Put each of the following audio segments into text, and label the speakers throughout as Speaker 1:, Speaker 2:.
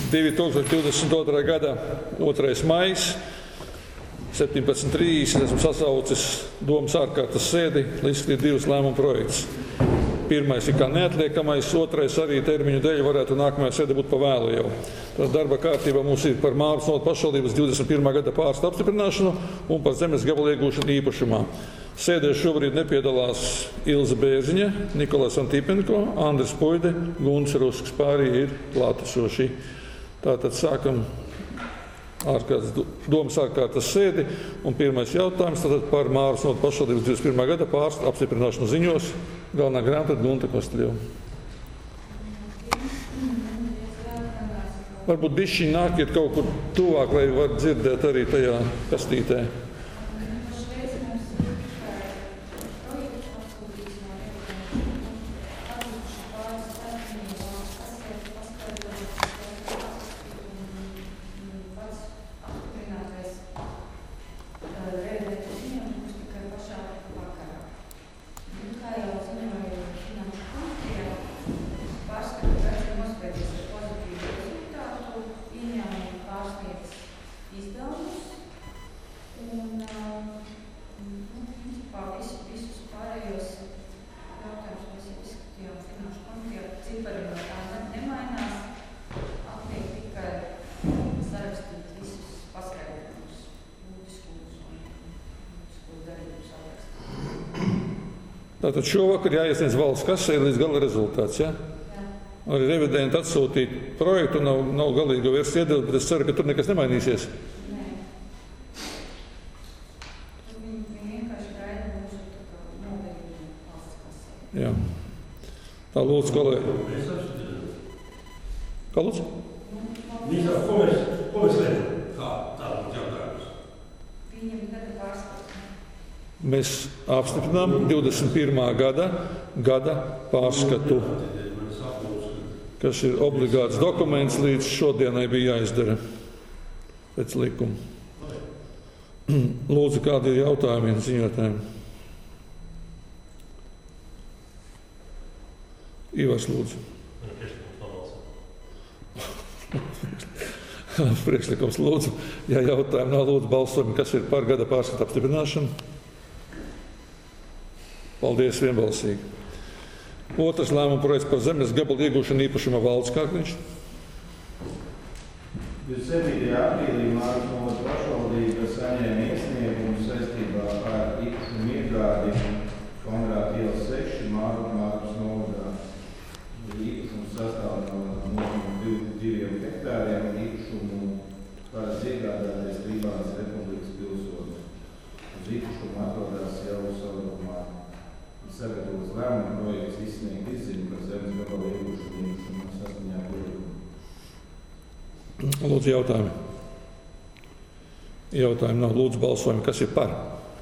Speaker 1: 2022. gada 2. maijs, 17:30 esmu sasaucis domas ārkārtas sēdi, lai izskatītu 2 lēmumu projektus. Pirmais ir kā neatliekamais, otrais arī termiņu dēļ varētu nākamajā sēdē būt pa vēlu jau. Tad darba kārtībā mums ir par Māras novadas pašvaldības 21. gada pārskatu apstiprināšanu un par zemes gabalu iegūšanu īpašumā. Sēdē šobrīd nepiedalās Ilze Bērziņa, Nikolais Antipenko, Andris Puide, Gunts Rusks, pārējie ir klātesoši. Tātad sākam domas ārkārtas sēdi un pirmais jautājums tātad par Māras novadas pašvaldības 21. gada pārskatu apstiprināšanu ziņos. Galvenā grāmata Gunta Kosteļova. Varbūt bišķiņ nākiet kaut kur tuvāk, lai var dzirdēt arī tajā kastītē. Tātad šovakar jāiesniedz valsts kasē līdz gala rezultāts, ja? Arī revidenti atsūtīt projektu, nav galīgo versiju iedot, bet es ceru, ka tur nekas nemainīsies.
Speaker 2: Nē. Viņi vienkārši gaida mūsu novēlījumu valsts kasē.
Speaker 1: Jā. Tā lūdzu, kolēģi. Kā lūdzu?
Speaker 3: Ko mēs redzam? Tāda būtu jautājums.
Speaker 2: Viņam gada pārskats.
Speaker 1: Mēs apstiprinām 21. gada pārskatu, kas ir obligāts dokuments, līdz šodienai bija jāizdara pēc likuma. Lūdzu, kādi ir jautājumi ziņotājiem? Ivars, lūdzu. Priekšlikums lūdzu. Ja jautājumi nav, lūdzu balsojumi, kas ir par gada pārskatu apstiprināšanu. Paldies, vienbalsīgi. Otrs lēmuma projekts par zemes gabalu iegūšanu īpašumā valsts Kārkliņš.
Speaker 4: 27. aprīlī Māras novadas pašvaldība saņēma iesniegumu saistībā ar īpašumu iegādi Konrāta iela 6 Māras novadā. Īpašums sastāv no 2 hektāriem un īpašumu kādas iegādāties Libānas Republikas pilsonis. Uz īpašumu atrodas jau savrumā. Sagatavos lēmuma projekts izsniegt izziņu par zemes gabalu iegūšanu īpašumā saskaņā ar likumu.
Speaker 1: Lūdzu, jautājumi. Jautājumi nav. Lūdzu, balsojumi, kas ir par.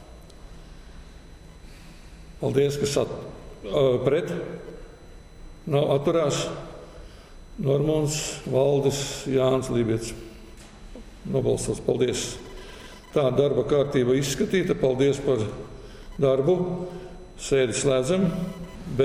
Speaker 1: Paldies, kas pret. Nav atturās. Normons, Valdis, Jānis Lībietis. Nobalsos. Paldies. Tā darba kārtība izskatīta. Paldies par darbu. Sēdi slēdzam.